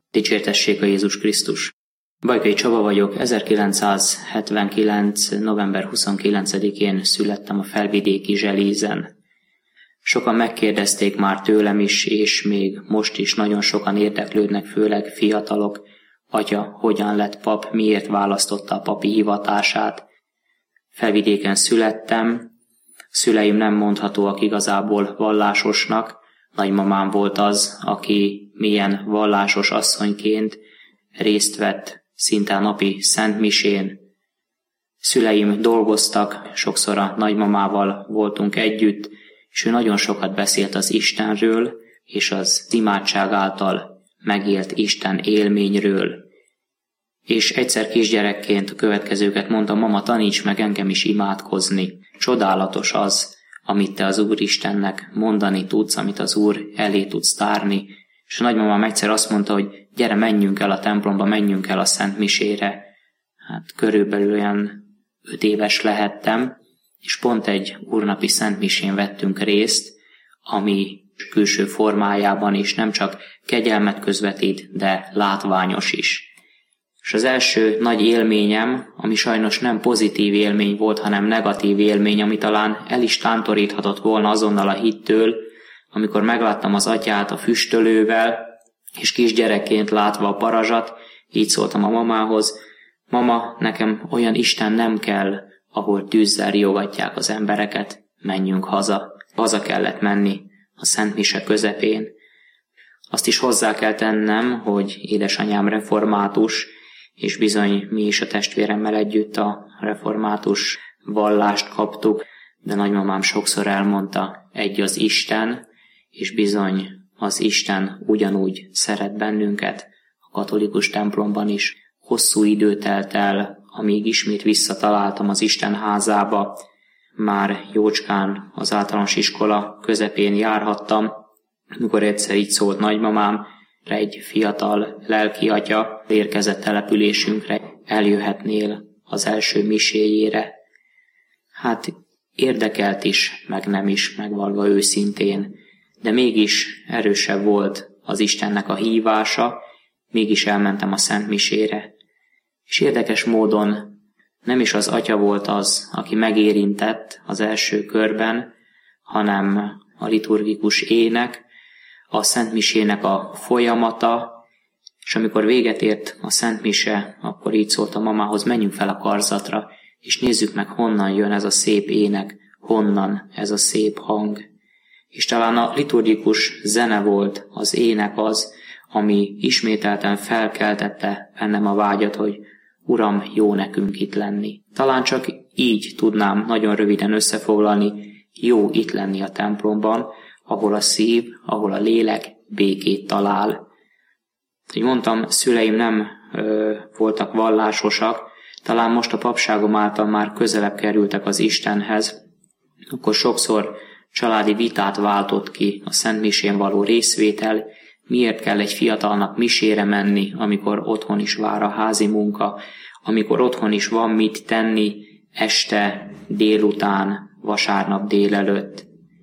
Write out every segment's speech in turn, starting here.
Dicsértessék a Jézus Krisztus! Bajkai Csaba vagyok, 1979. november 29-én születtem a felvidéki Zselízen. Sokan megkérdezték már tőlem is, és még most is nagyon sokan érdeklődnek, főleg fiatalok, atya hogyan lett pap, miért választotta a papi hivatását. Felvidéken születtem, szüleim nem mondhatóak igazából vallásosnak, nagymamám volt az, aki milyen vallásos asszonyként részt vett szinte a napi szentmisén. Szüleim dolgoztak, sokszor a nagymamával voltunk együtt, és ő nagyon sokat beszélt az Istenről, és az imádság által megélt Isten élményről. És egyszer kisgyerekként a következőket mondta: mama, taníts meg engem is imádkozni. Csodálatos az, amit te az Úristennek mondani tudsz, amit az Úr elé tudsz tárni. És a nagymamám egyszer azt mondta, hogy gyere, menjünk el a templomba, menjünk el a szentmisére. Hát körülbelül olyan 5 éves lehettem, és pont egy úrnapi szentmisén vettünk részt, ami külső formájában is nem csak kegyelmet közvetít, de látványos is. És az első nagy élményem, ami sajnos nem pozitív élmény volt, hanem negatív élmény, ami talán el is tántoríthatott volna azonnal a hittől, amikor megláttam az atyát a füstölővel, és kisgyerekként látva a parazsat, így szóltam a mamához: mama, nekem olyan Isten nem kell, ahol tűzzel riogatják az embereket, menjünk haza. Haza kellett menni a szentmise közepén. Azt is hozzá kell tennem, hogy édesanyám református, és bizony mi is a testvéremmel együtt a református vallást kaptuk, de nagymamám sokszor elmondta, egy az Isten, és bizony az Isten ugyanúgy szeret bennünket. A katolikus templomban is hosszú idő telt el, amíg ismét visszataláltam az Isten házába. Már jócskán az általános iskola közepén járhattam, amikor egyszer így szólt nagymamám: egy fiatal lelki atya érkezett településünkre, eljöhetnél az első miséjére. Hát érdekelt is, meg nem is, megvalva őszintén, de mégis erősebb volt az Istennek a hívása, mégis elmentem a szentmisére. És érdekes módon nem is az atya volt az, aki megérintett az első körben, hanem a liturgikus ének, a szentmisének a folyamata, és amikor véget ért a szentmise, akkor így szólt a mamához: menjünk fel a karzatra, és nézzük meg, honnan jön ez a szép ének, honnan ez a szép hang. És talán a liturgikus zene volt, az ének az, ami ismételten felkeltette bennem a vágyat, hogy Uram, jó nekünk itt lenni. Talán csak így tudnám nagyon röviden összefoglalni: jó itt lenni a templomban, ahol a szív, ahol a lélek békét talál. Így mondtam, szüleim nem voltak vallásosak, talán most a papságom által már közelebb kerültek az Istenhez, akkor sokszor családi vitát váltott ki a szentmisén való részvétel. Miért kell egy fiatalnak misére menni, amikor otthon is vár a házi munka, amikor otthon is van mit tenni este, délután, vasárnap délelőtt.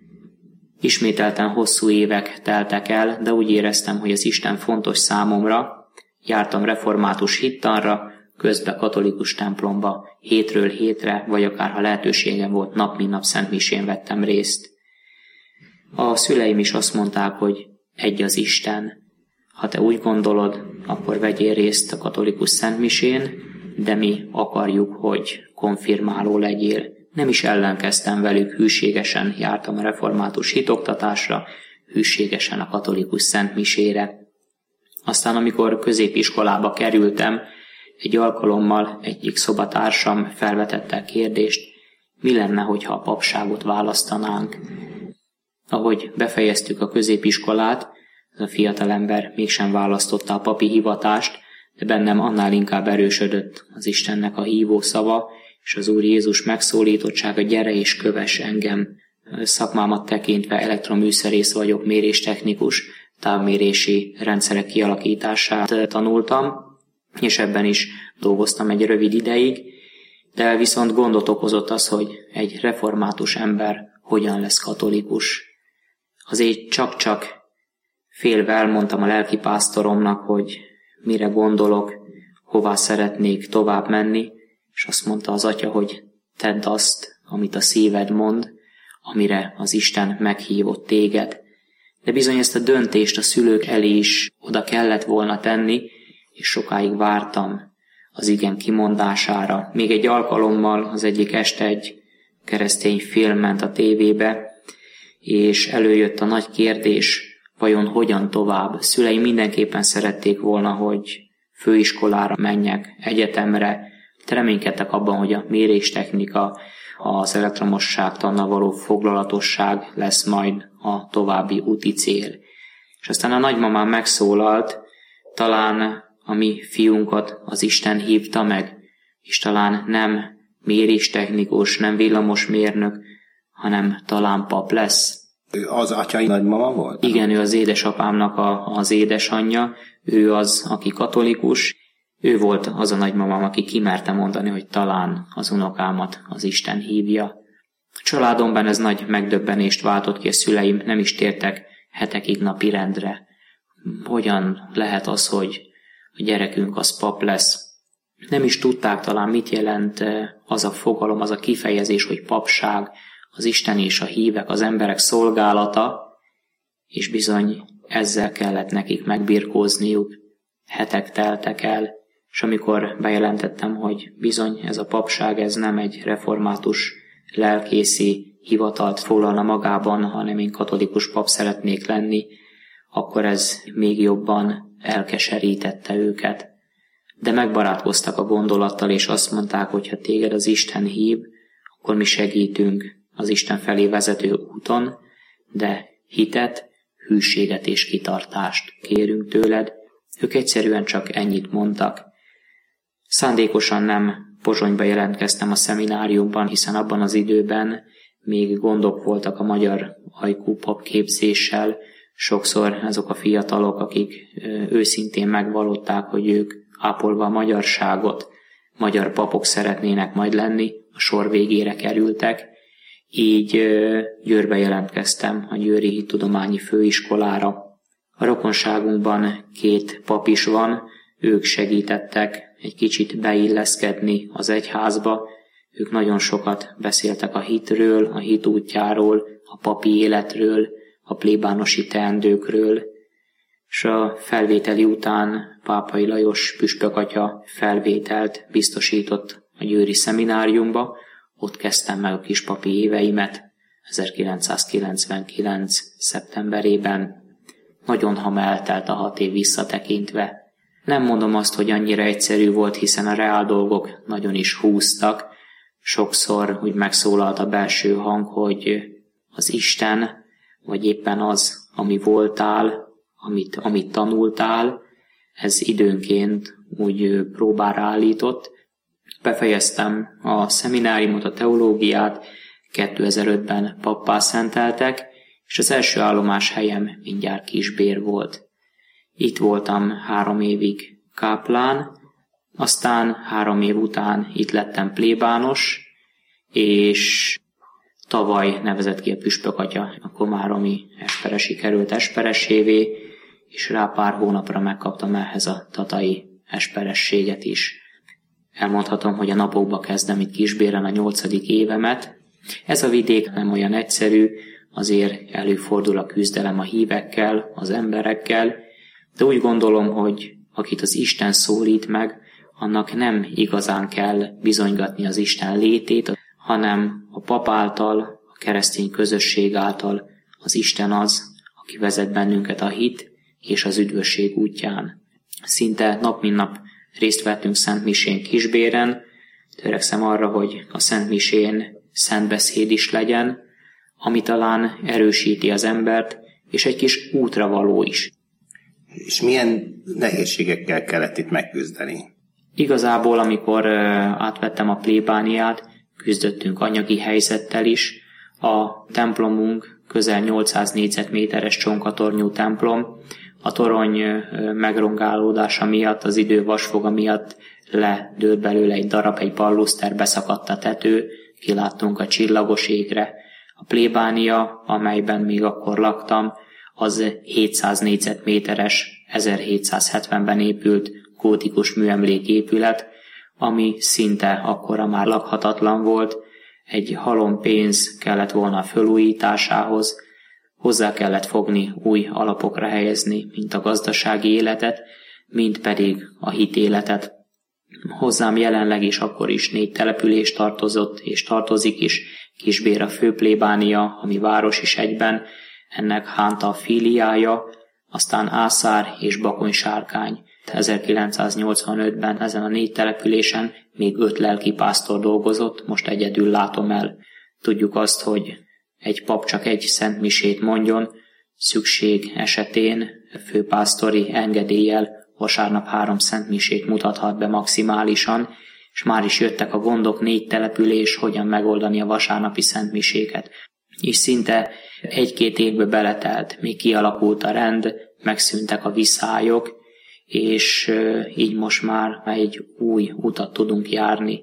Ismételten hosszú évek teltek el, de úgy éreztem, hogy az Isten fontos számomra. Jártam református hittanra, közben katolikus templomba, hétről hétre, vagy akár ha lehetőségem volt, nap mint nap szentmisén vettem részt. A szüleim is azt mondták, hogy egy az Isten. Ha te úgy gondolod, akkor vegyél részt a katolikus szentmisén, de mi akarjuk, hogy konfirmáló legyél. Nem is ellenkeztem velük, hűségesen jártam a református hitoktatásra, hűségesen a katolikus szentmisére. Aztán, amikor középiskolába kerültem, egy alkalommal egyik szobatársam felvetette a kérdést: mi lenne, hogyha a papságot választanánk? Ahogy befejeztük a középiskolát, ez a fiatalember mégsem választotta a papi hivatást, de bennem annál inkább erősödött az Istennek a hívó szava, és az Úr Jézus megszólítottsága: gyere és kövess engem. Szakmámat tekintve elektroműszerész vagyok, méréstechnikus, távmérési rendszerek kialakítását tanultam, és ebben is dolgoztam egy rövid ideig, de viszont gondot okozott az, hogy egy református ember hogyan lesz katolikus. Azért csak félve elmondtam a lelkipásztoromnak, hogy mire gondolok, hová szeretnék tovább menni, és azt mondta az atya, hogy tedd azt, amit a szíved mond, amire az Isten meghívott téged. De bizony ezt a döntést a szülők elé is oda kellett volna tenni, és sokáig vártam az igen kimondására. Még egy alkalommal az egyik este egy keresztény film ment a tévébe, és előjött a nagy kérdés, vajon hogyan tovább. Szüleim mindenképpen szerették volna, hogy főiskolára menjek, egyetemre, de reménykedtek abban, hogy a méréstechnika, az elektromosságtannal való foglalatosság lesz majd a további úti cél. És aztán a nagymamám megszólalt, talán a mi fiunkat az Isten hívta meg, és talán nem méréstechnikus, nem villamosmérnök, hanem talán pap lesz. Ő az atyai nagymama volt? Igen, ő az édesapámnak az édesanyja, ő az, aki katolikus, ő volt az a nagymamám, aki kimerte mondani, hogy talán az unokámat az Isten hívja. A családomban ez nagy megdöbbenést váltott ki, a szüleim nem is tértek hetekig napirendre. Hogyan lehet az, hogy a gyerekünk az pap lesz? Nem is tudták talán, mit jelent az a fogalom, az a kifejezés, hogy papság, az Isten és a hívek, az emberek szolgálata, és bizony ezzel kellett nekik megbirkózniuk. Hetek teltek el, és amikor bejelentettem, hogy bizony ez a papság, ez nem egy református lelkészi hivatalt foglalna magában, hanem én katolikus pap szeretnék lenni, akkor ez még jobban elkeserítette őket. De megbarátkoztak a gondolattal, és azt mondták, hogy ha téged az Isten hív, akkor mi segítünk az Isten felé vezető úton, de hitet, hűséget és kitartást kérünk tőled. Ők egyszerűen csak ennyit mondtak. Szándékosan nem Pozsonyba jelentkeztem a szemináriumban, hiszen abban az időben még gondok voltak a magyar ajkú papképzéssel. Sokszor azok a fiatalok, akik őszintén megvallották, hogy ők ápolva a magyarságot, magyar papok szeretnének majd lenni, a sor végére kerültek. Így Győrbe jelentkeztem a Győri Hittudományi Főiskolára. A rokonságunkban 2 pap is van, ők segítettek egy kicsit beilleszkedni az egyházba. Ők nagyon sokat beszéltek a hitről, a hit útjáról, a papi életről, a plébánosi teendőkről, és a felvételi után Pápai Lajos püspökatya felvételt biztosított a győri szemináriumba. Ott kezdtem meg a kispapi éveimet 1999. szeptemberében. Nagyon hamar eltelt a 6 év visszatekintve. Nem mondom azt, hogy annyira egyszerű volt, hiszen a reál dolgok nagyon is húztak. Sokszor úgy megszólalt a belső hang, hogy az Isten, vagy éppen az, ami voltál, amit tanultál, ez időnként úgy próbára állított. Befejeztem a szemináriumot, a teológiát, 2005-ben pappá szenteltek, és az első állomás helyem mindjárt Kisbér volt. Itt voltam 3 évig káplán, aztán 3 év után itt lettem plébános, és tavaly nevezett ki a püspökatya, a komáromi esperesi került esperessévé, és rá pár hónapra megkaptam ehhez a tatai esperességet is. Elmondhatom, hogy a napokba kezdem itt Kisbéren a 8. évemet. Ez a vidék nem olyan egyszerű, azért előfordul a küzdelem a hívekkel, az emberekkel, de úgy gondolom, hogy akit az Isten szólít meg, annak nem igazán kell bizonygatni az Isten létét, hanem a pap által, a keresztény közösség által az Isten az, aki vezet bennünket a hit és az üdvösség útján. Szinte nap mint nap részt vettünk Szent Misén Kisbéren, törekszem arra, hogy a Szent Misén szentbeszéd is legyen, ami talán erősíti az embert, és egy kis útra való is. És milyen nehézségekkel kellett itt megküzdeni? Igazából, amikor átvettem a plébániát, küzdöttünk anyagi helyzettel is. A templomunk közel 800 négyzetméteres csonkatornyú templom. A torony megrongálódása miatt, az idő vasfoga miatt ledőlt belőle egy darab, egy balluszter, beszakadt a tető, kiláttunk a csillagos égre. A plébánia, amelyben még akkor laktam, az 700 négyzetméteres 1770-ben épült gótikus műemléképület, ami szinte akkora már lakhatatlan volt, egy halom pénz kellett volna a fölújításához, hozzá kellett fogni, új alapokra helyezni, mint a gazdasági életet, mint pedig a hitéletet. Hozzám jelenleg is akkor is 4 település tartozott, és tartozik is, Kisbér főplébánia, ami város is egyben, ennek Hánta filiája, aztán Ászár és Bakony-Sárkány. 1985-ben ezen a 4 településen még 5 lelkipásztor dolgozott, most egyedül látom el. Tudjuk azt, hogy egy pap csak egy szentmisét mondjon, szükség esetén főpásztori engedéllyel vasárnap 3 szentmisét mutathat be maximálisan, és már is jöttek a gondok, 4 település, hogyan megoldani a vasárnapi szentmiséket. És szinte 1-2 évbe beletelt, még kialakult a rend, megszűntek a viszályok, és így most már egy új utat tudunk járni.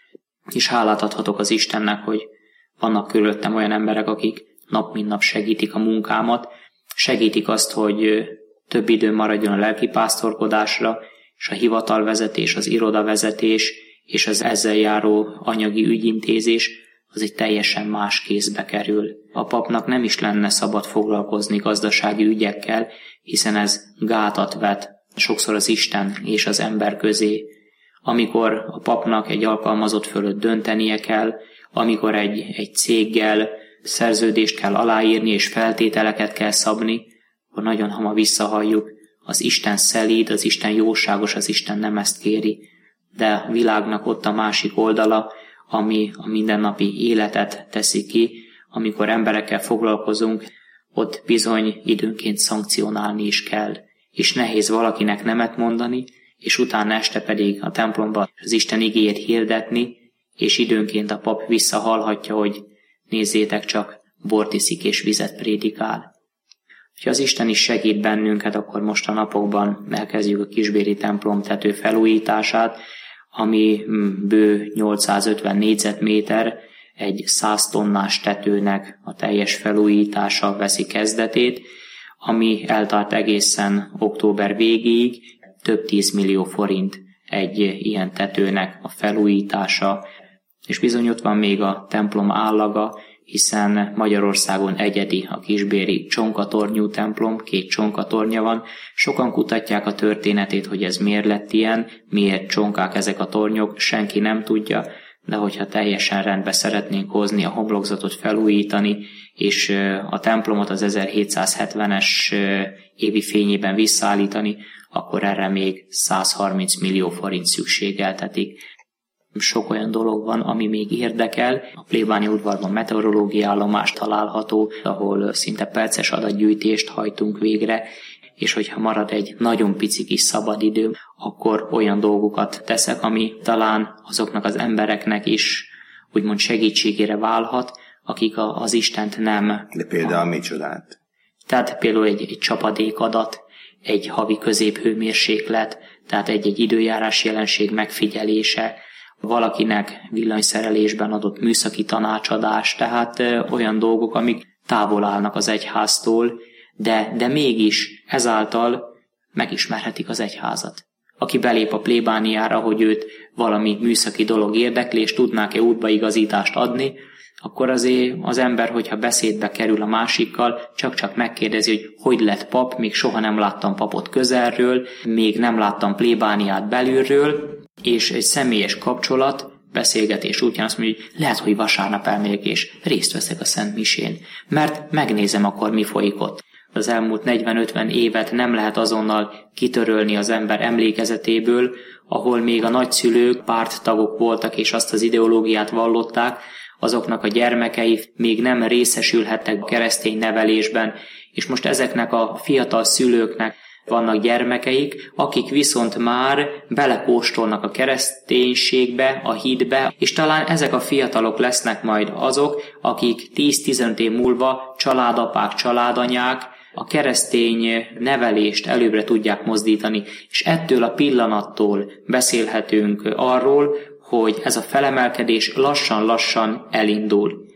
És hálát adhatok az Istennek, hogy vannak körülöttem olyan emberek, akik nap mint nap segítik a munkámat, segítik azt, hogy több idő maradjon a lelkipásztorkodásra, és a hivatalvezetés, az irodavezetés és az ezzel járó anyagi ügyintézés az egy teljesen más kézbe kerül. A papnak nem is lenne szabad foglalkozni gazdasági ügyekkel, hiszen ez gátat vet sokszor az Isten és az ember közé. Amikor a papnak egy alkalmazott fölött döntenie kell, amikor egy céggel szerződést kell aláírni és feltételeket kell szabni, akkor nagyon hamar visszahalljuk, az Isten szelíd, az Isten jóságos, az Isten nem ezt kéri. De a világnak ott a másik oldala, ami a mindennapi életet teszi ki, amikor emberekkel foglalkozunk, ott bizony időnként szankcionálni is kell. És nehéz valakinek nemet mondani, és utána este pedig a templomban az Isten igéjét hirdetni, és időnként a pap visszahallhatja, hogy nézzétek csak, bort iszik és vizet prédikál. Ha az Isten is segít bennünket, akkor most a napokban elkezdjük a kisbéri templom tető felújítását, ami bő 850 négyzetméter, egy 100 tonnás tetőnek a teljes felújítása veszi kezdetét, ami eltart egészen október végéig, több 10 millió forint egy ilyen tetőnek a felújítása, és bizony ott van még a templom állaga, hiszen Magyarországon egyedi a kisbéri csonkatornyú templom, 2 csonkatornya van. Sokan kutatják a történetét, hogy ez miért lett ilyen, miért csonkák ezek a tornyok, senki nem tudja, de hogyha teljesen rendbe szeretnénk hozni, a homlokzatot felújítani, és a templomot az 1770-es évi fényében visszaállítani, akkor erre még 130 millió forint szükségeltetik. Sok olyan dolog van, ami még érdekel. A plébánia udvarban meteorológiai állomás található, ahol szinte perces adatgyűjtést hajtunk végre, és hogyha marad egy nagyon pici kis szabadidőm, akkor olyan dolgokat teszek, ami talán azoknak az embereknek is úgymond segítségére válhat, akik az Istent nem... De például micsodát? Tehát például egy csapadékadat, egy havi középhőmérséklet, tehát egy időjárás jelenség megfigyelése, valakinek villanyszerelésben adott műszaki tanácsadás, tehát olyan dolgok, amik távol állnak az egyháztól, de mégis ezáltal megismerhetik az egyházat. Aki belép a plébániára, hogy őt valami műszaki dolog érdekli, és tudnák-e útbaigazítást adni, akkor azért az ember, hogyha beszédbe kerül a másikkal, csak megkérdezi, hogy lett pap, még soha nem láttam papot közelről, még nem láttam plébániát belülről, és egy személyes kapcsolat, beszélgetés útján azt mondja, hogy lehet, hogy vasárnap elmegyek és részt veszek a Szent Misén, mert megnézem akkor, mi folyik ott. Az elmúlt 40-50 évet nem lehet azonnal kitörölni az ember emlékezetéből, ahol még a nagyszülők párttagok voltak és azt az ideológiát vallották, azoknak a gyermekei még nem részesülhettek keresztény nevelésben, és most ezeknek a fiatal szülőknek vannak gyermekeik, akik viszont már belekóstolnak a kereszténységbe, a hitbe, és talán ezek a fiatalok lesznek majd azok, akik 10-15 év múlva családapák, családanyák a keresztény nevelést előbbre tudják mozdítani, és ettől a pillanattól beszélhetünk arról, hogy ez a felemelkedés lassan-lassan elindul.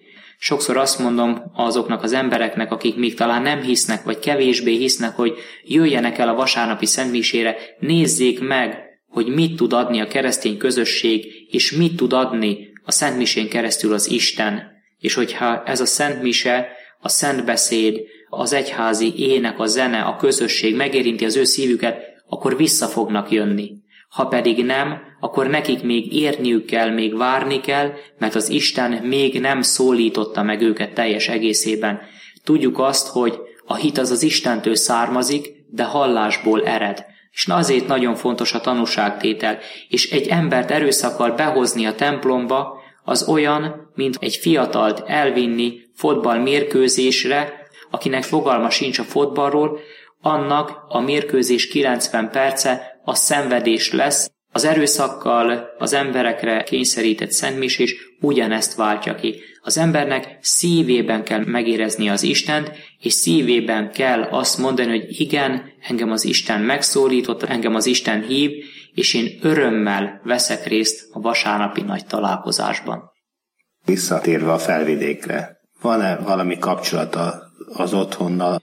Sokszor azt mondom azoknak az embereknek, akik még talán nem hisznek, vagy kevésbé hisznek, hogy jöjjenek el a vasárnapi szentmisére, nézzék meg, hogy mit tud adni a keresztény közösség, és mit tud adni a szentmisén keresztül az Isten. És hogyha ez a szentmise, a szentbeszéd, az egyházi ének, a zene, a közösség megérinti az ő szívüket, akkor vissza fognak jönni. Ha pedig nem, akkor nekik még érniük kell, még várni kell, mert az Isten még nem szólította meg őket teljes egészében. Tudjuk azt, hogy a hit az Istentől származik, de hallásból ered. És azért nagyon fontos a tanúságtétel, és egy embert erőszakkal behozni a templomba, az olyan, mint egy fiatalt elvinni fotballmérkőzésre, akinek fogalma sincs a fotballról, annak a mérkőzés 90 perce a szenvedés lesz. Az erőszakkal az emberekre kényszerített szentmisés ugyanezt váltja ki. Az embernek szívében kell megérezni az Istent, és szívében kell azt mondani, hogy igen, engem az Isten megszólított, engem az Isten hív, és én örömmel veszek részt a vasárnapi nagy találkozásban. Visszatérve a Felvidékre, van-e valami kapcsolata az otthonnal?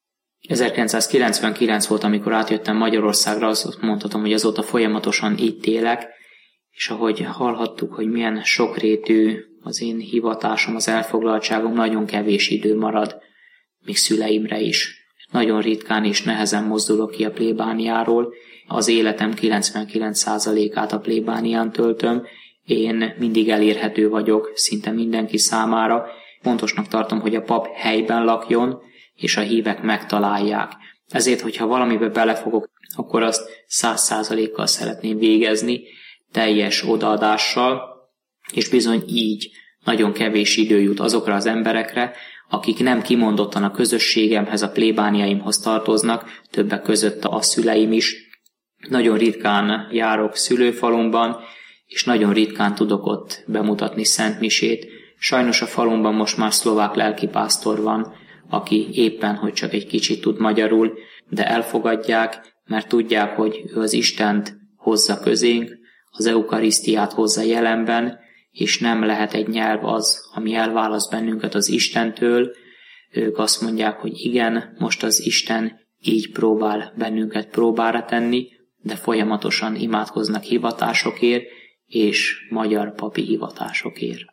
1999 volt, amikor átjöttem Magyarországra, azt mondhatom, hogy azóta folyamatosan itt élek, és ahogy hallhattuk, hogy milyen sokrétű az én hivatásom, az elfoglaltságom, nagyon kevés idő marad, még szüleimre is. Nagyon ritkán és nehezen mozdulok ki a plébániáról. Az életem 99%-át a plébánián töltöm. Én mindig elérhető vagyok szinte mindenki számára. Fontosnak tartom, hogy a pap helyben lakjon, és a hívek megtalálják. Ezért, hogyha valamibe belefogok, akkor azt 100%-kal szeretném végezni, teljes odaadással, és bizony így nagyon kevés idő jut azokra az emberekre, akik nem kimondottan a közösségemhez, a plébániaimhoz tartoznak, többek között a szüleim is. Nagyon ritkán járok szülőfalumban, és nagyon ritkán tudok ott bemutatni szentmisét. Sajnos a falumban most már szlovák lelkipásztor van, aki éppen, hogy csak egy kicsit tud magyarul, de elfogadják, mert tudják, hogy ő az Istent hozza közénk, az eukarisztiát hozza jelenben, és nem lehet egy nyelv az, ami elválaszt bennünket az Istentől. Ők azt mondják, hogy igen, most az Isten így próbál bennünket próbára tenni, de folyamatosan imádkoznak hivatásokért, és magyar papi hivatásokért.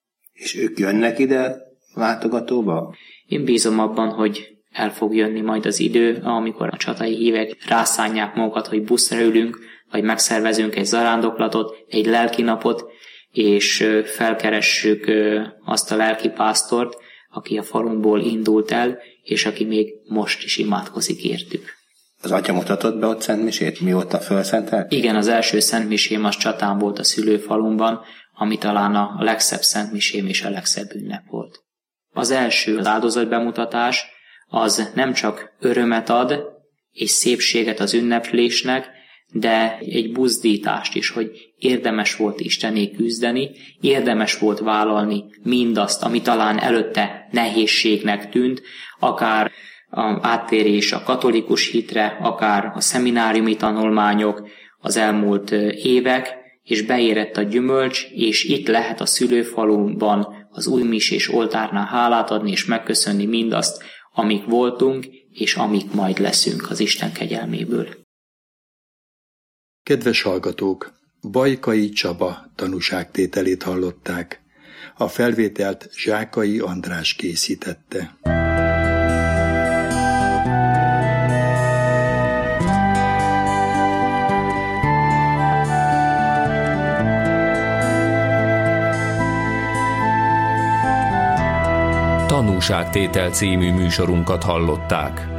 És ők jönnek ide látogatóba? Én bízom abban, hogy el fog jönni majd az idő, amikor a csatai hívek rászánják magukat, hogy buszra ülünk, vagy megszervezünk egy zarándoklatot, egy lelkinapot, és felkeressük azt a lelkipásztort, aki a falunkból indult el, és aki még most is imádkozik értük. Az atya mutatott be ott szentmisét, mióta felszentelt? Igen, az első szentmisém az Csatán volt a szülőfalumban, ami talán a legszebb szentmisém és a legszebb ünnep volt. Az első áldozatbemutatás az nem csak örömet ad és szépséget az ünneplésnek, de egy buzdítást is, hogy érdemes volt Istené küzdeni, érdemes volt vállalni mindazt, ami talán előtte nehézségnek tűnt, akár a áttérés a katolikus hitre, akár a szemináriumi tanulmányok, az elmúlt évek, és beérett a gyümölcs, és itt lehet a szülőfalumban az újmisés oltárnál hálát adni, és megköszönni mindazt, amik voltunk, és amik majd leszünk az Isten kegyelméből. Kedves hallgatók! Bajkai Csaba tanúságtételét hallották. A felvételt Zsákai András készítette. Tanúságtétel című műsorunkat hallották.